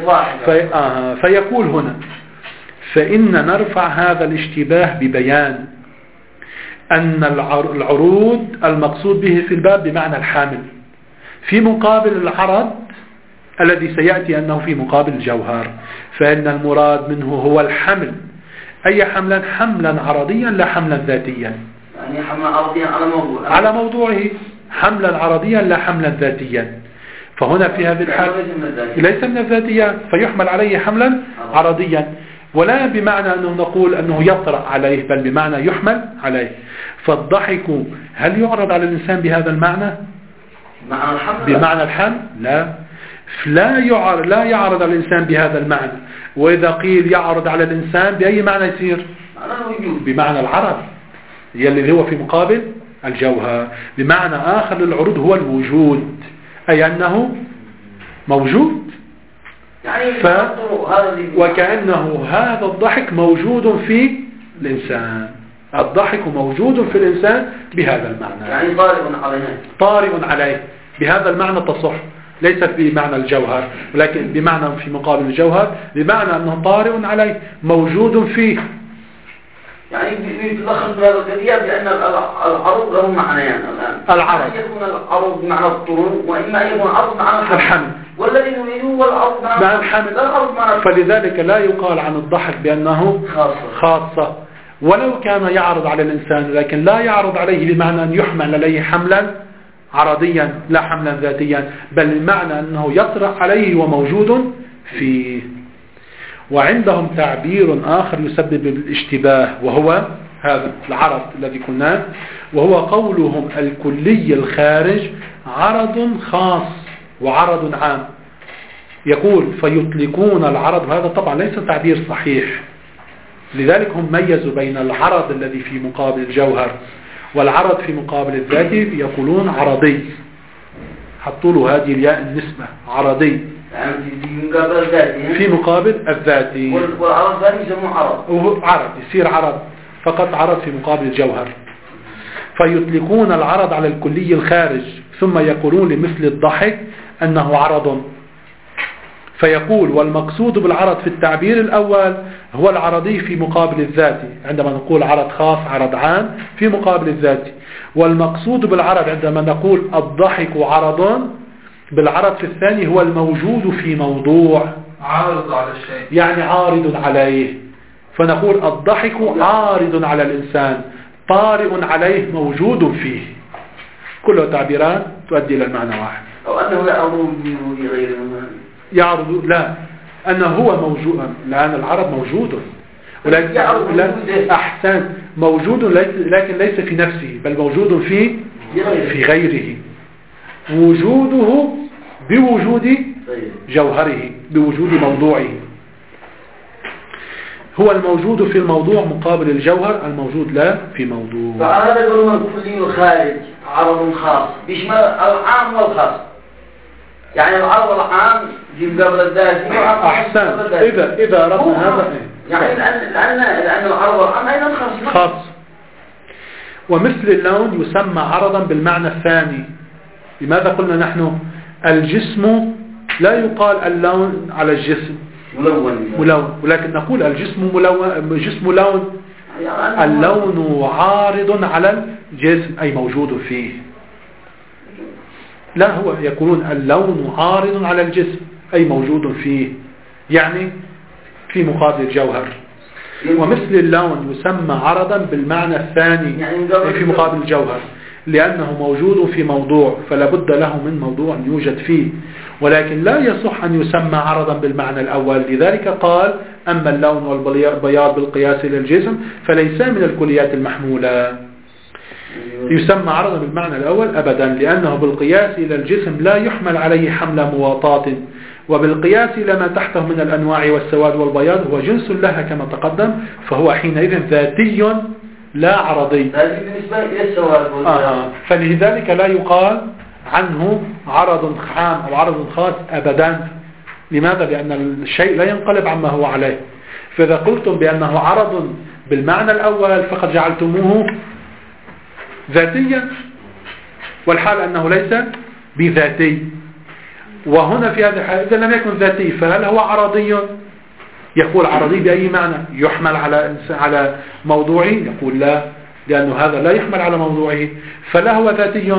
فيقول هنا فإن نرفع هذا الاشتباه ببيان أن العروض المقصود به في الباب بمعنى الحامل في مقابل العرض الذي سيأتي أنه في مقابل الجوهر، فإن المراد منه هو الحمل، أي حملا عرضيا لا حملا ذاتيا، يعني حملا عرضيا على موضوعه، حملا عرضيا لا حملا ذاتيا. فهنا في هذه الحالة ليس من الذاتيات، فيحمل عليه حملا عرضيا، ولا بمعنى أنه نقول أنه يطرأ عليه، بل بمعنى يحمل عليه. فالضحك هل يعرض على الإنسان بهذا المعنى؟ بمعنى الحمل؟ لا يعرض على الإنسان بهذا المعنى. وإذا قيل يعرض على الإنسان بأي معنى يصير؟ بمعنى العرض الذي هو في مقابل الجوهر. بمعنى آخر للعروض هو الوجود، أي أنه موجود، وكأنه هذا الضحك موجود في الإنسان، الضحك موجود في الإنسان بهذا المعنى، يعني طارئ عليه بهذا المعنى تصح، ليس بمعنى الجوهر ولكن بمعنى في مقابل الجوهر، بمعنى أنه طارئ عليه موجود فيه. يعني يتلخص بهذا القضية بأن العروض له معنيان الآن. العرض يكون العروض بمعنى الطرود، وإما يكون العرض معنى الحمل، والذي نريده هو العرض معنى الحمل. فلذلك لا يقال عن الضحك بأنه خاصة، ولو كان يعرض على الإنسان، لكن لا يعرض عليه بمعنى أن يحمل عليه حملا عرضيا لا حملا ذاتيا، بل بمعنى أنه يطرح عليه وموجود فيه. وعندهم تعبير آخر يسبب الاشتباه، وهو هذا العرض الذي قلناه، وهو قولهم الكلي الخارج عرض خاص وعرض عام. يقول فيطلقون العرض، هذا طبعا ليس تعبير صحيح، لذلك هم ميزوا بين العرض الذي في مقابل الجوهر والعرض في مقابل الذاتي، يقولون عرضي، حطوا له هذه الياء النسبة عرضي في مقابل الذاتي، والعرض ثاني يسموه عرض يصير عرض فقط، عرض في مقابل الجوهر. فيطلقون العرض على الكلي الخارج ثم يقولون لمثل الضحك أنه عرض، فيقول والمقصود بالعرض في التعبير الأول هو العرضي في مقابل الذاتي، عندما نقول عرض خاص عرض عام في مقابل الذاتي، والمقصود بالعرض عندما نقول الضحك عرض بالعرض في الثاني هو الموجود في موضوع، عارض على الشيء يعني عارض عليه، فنقول الضحك عارض على الإنسان طارئ عليه موجود فيه، كل تعبيرات تؤدي إلى المعنى واحد. أو أنه يعرض بغير يعرض، لا أنه هو موجود، لأن العرض موجود، ولكن أحسن موجود لكن ليس في نفسه بل موجود في غيره، وجوده بوجود جوهره بوجود موضوعه، هو الموجود في الموضوع مقابل الجوهر الموجود لا في موضوع. فهذا يقولون الكلي الخارج عرض خاص بيشمل العام والخاص، يعني العرض العام في مقابل الذاتي. أحسن، إذا أردنا هذا يعني لأن العرض العام أيضا خاص. ومثل اللون يسمى عرضا بالمعنى الثاني. لماذا قلنا نحن الجسم لا يقال اللون على الجسم ملون، ولكن نقول الجسم ملون، جسم لون، اللون عارض على الجسم أي موجود فيه. لا، هو يقولون اللون عارض على الجسم أي موجود فيه، يعني في مقابل الجوهر. ومثل اللون يسمى عرضا بالمعنى الثاني في مقابل الجوهر لأنه موجود في موضوع فلا بد له من موضوع يوجد فيه، ولكن لا يصح أن يسمى عرضا بالمعنى الأول. لذلك قال أما اللون والبياض بالقياس إلى الجسم فليس من الكليات المحمولة. يسمى عرضا بالمعنى الأول أبدا، لأنه بالقياس إلى الجسم لا يحمل عليه حمل مواطاة، وبالقياس إلى ما تحته من الأنواع والسواد والبياض هو جنس لها كما تقدم، فهو حينئذ ذاتي لا عرضي. بالنسبة إلى السواد والبياض فلذلك لا يقال عنه عرض عام أو عرض خاص أبدا. لماذا؟ لأن الشيء لا ينقلب عما هو عليه. فإذا قلتم بأنه عرض بالمعنى الأول فقد جعلتموه ذاتيا، والحال أنه ليس بذاتي. وهنا في هذا الحال إذا لم يكن ذاتي فهل هو عرضي؟ يقول عرضي بأي معنى؟ يحمل على موضوعه؟ يقول لا، لأنه هذا لا يحمل على موضوعه، فلا هو ذاتي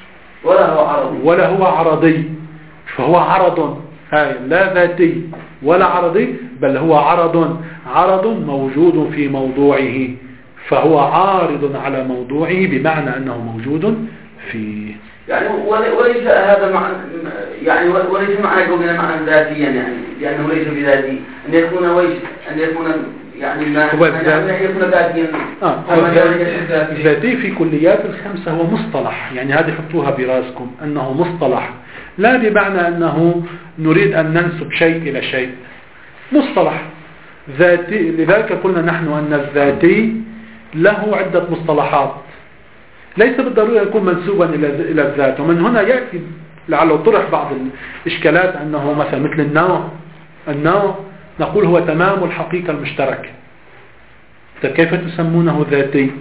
ولا هو عرضي، فهو عرض لا ذاتي ولا عرضي، بل هو عرض موجود في موضوعه، فهو عارض على موضوعه بمعنى أنه موجود فيه. يعني وليس هذا معنى، يعني وليس معنى قولنا معنى ذاتيا، يعني لأنه ليس بذاتي أن يكون يعني ما يكون ذاتيا. الذاتي في كليات الخمسة هو مصطلح، يعني هذه حطوها براسكم أنه مصطلح، لا بمعنى أنه نريد أن ننسب شيء إلى شيء، مصطلح ذاتي. لذلك قلنا نحن أن الذاتي له عدة مصطلحات، ليس بالضرورة يكون منسوبا إلى الذات. ومن هنا يأتي لعله طرح بعض الإشكالات أنه مثل النوع نقول هو تمام الحقيقة المشتركة، كيف تسمونه ذاتي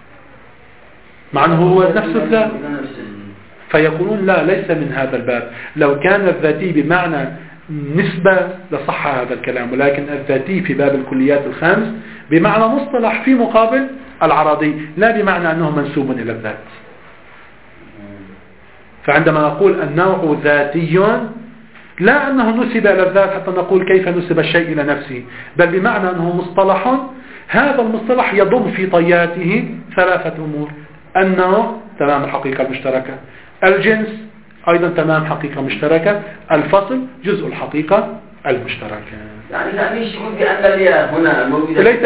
مع أنه هو نفس الذات؟ فيقولون لا، ليس من هذا الباب. لو كان الذاتي بمعنى نسبة لصح هذا الكلام، ولكن الذاتي في باب الكليات الخامس بمعنى مصطلح في مقابل العرضي، لا بمعنى أنه منسوب إلى الذات. فعندما نقول النوع ذاتي لا أنه نسب إلى الذات حتى نقول كيف نسب الشيء إلى نفسه، بل بمعنى أنه مصطلح، هذا المصطلح يضم في طياته ثلاثة أمور: النوع تمام الحقيقة المشتركة، الجنس أيضا تمام حقيقة مشتركة، الفصل جزء الحقيقة المشتركة. يعني مش يقول بأن الياء هنا موجودة، ليست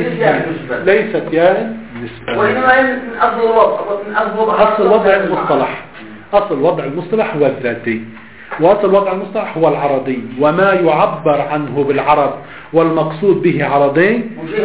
ياء نسبة، وإنما من أصل الوضع أصل وضع المصطلح هو الذاتي. واصل وضع المصطلح هو العرضي، وما يعبر عنه بالعرض والمقصود به عرضي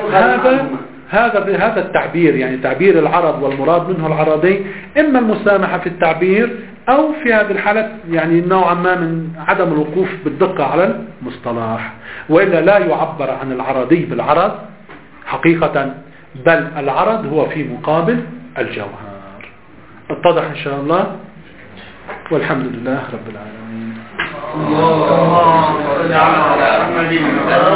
هذا التعبير، يعني تعبير العرض والمراد منه العرضي، إما المسامحة في التعبير أو في هذه الحالة يعني نوعا ما من عدم الوقوف بالدقة على المصطلح، وإلا لا يعبر عن العرضي بالعرض حقيقة، بل العرض هو في مقابل الجوهر. اتضح إن شاء الله، والحمد لله رب العالمين. الله